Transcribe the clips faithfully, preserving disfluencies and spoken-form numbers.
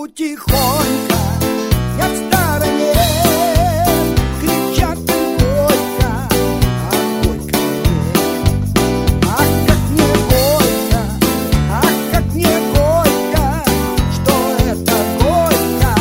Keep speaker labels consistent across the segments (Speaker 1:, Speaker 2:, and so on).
Speaker 1: Сижу тихонько, я в стороне, кричат им горько, а горько мне. Ах, как мне горько, ах, как мне горько, что это горько.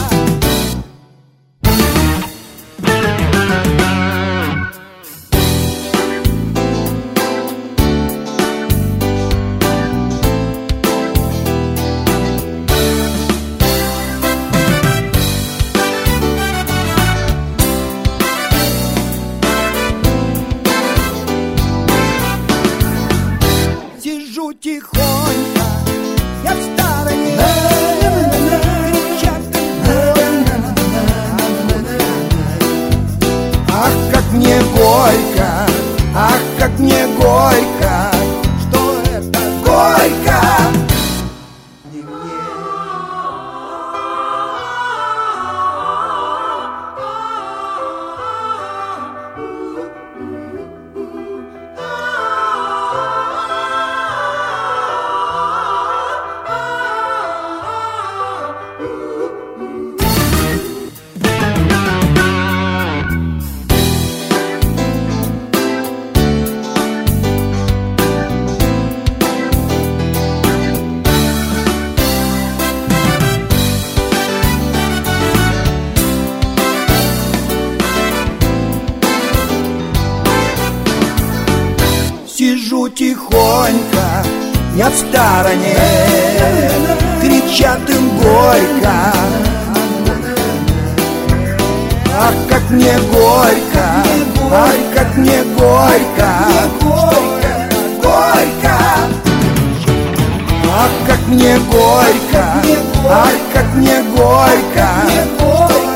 Speaker 1: Сижу тихонько, я в стороне, кричат им больно. Ах, как мне горько, ах, как мне горько, что это горько. Не мне. Сижу тихонько, я в стороне, кричат им горько. Ах, как мне горько, ах, как мне горько, что это горько. Ах, как мне горько, ах, как мне горько, что